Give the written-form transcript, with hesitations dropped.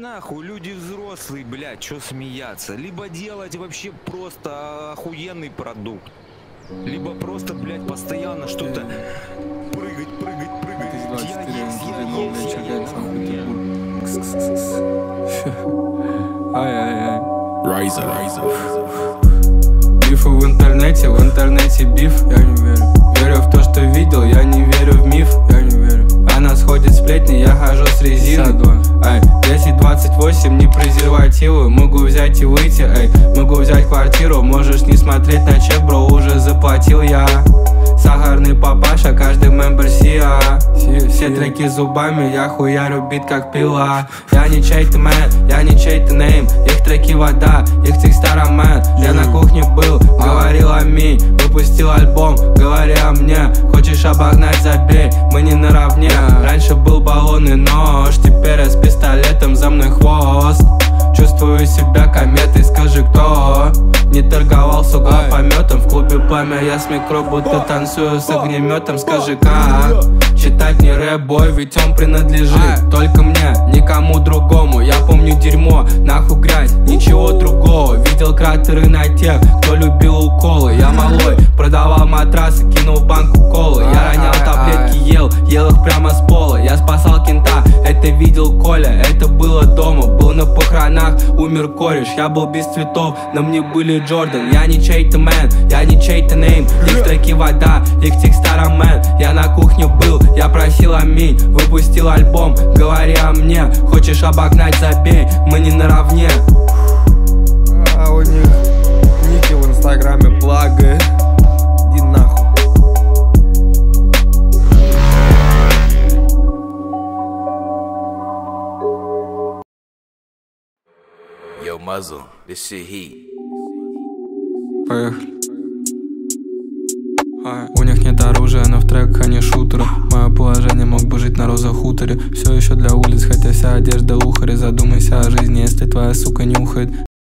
нахуй, люди взрослые, блядь, чё смеяться? Либо делать вообще просто охуенный продукт, либо просто, блядь, постоянно что-то прыгать. Бифы в интернете биф, я не верю. Верю в то, что видел, я не верю в миф, я не верю. Она сходит сплетни, я хожу с резиной. 10-28, не презервативы. Могу взять и выйти, могу взять квартиру. Можешь не смотреть на чек, бро, уже заплатил я. Сахарный папаша, каждый мембер сия. Все треки зубами, я хуярю бит как пила. Я не чей-то мэн, я не чей-то нейм. Их треки вода, их текста роман. Я на кухне был, говорил аминь. Выпустил альбом, говори о мне. Хочешь обогнать, забей, мы не наравне. Раньше был баллон и нож, теперь я с пистолетом, за мной хвост. Чувствую себя кометой, скажи кто. Не торговал с угла пометом. В клубе пламя, я с микро, будто танцую с огнеметом. Скажи как читать не рэп-бой, ведь он принадлежит только мне, никому другому. Я помню дерьмо, нахуй грязь, ничего другого. Видел кратеры на тех, кто любил уколы. Я малой, продавал матрасы, кинул в банку колы. Я ронял таблетки, ел их прямо с пола. Я спасал кента, это видел Коля. Это было дома, был на похоронах, умер кореш. Я был без цветов, на мне были Джордан. Я не чей-то мэн, я не чей-то нейм. Их треки вода, их текста роман. Я на кухне был, я просил аминь. Выпустил альбом, говори о мне. Хочешь обогнать, забей, мы не наравне. А у них ники в инстаграме плага. Иди нахуй. Yo, Muzzle, this shit heat. Поехали. У них нет оружия, но в треках они шутеры. Мое положение, мог бы жить на розовом хуторе. Все еще для улиц, хотя вся одежда ухари. Задумайся о жизни, если твоя сука нюхает.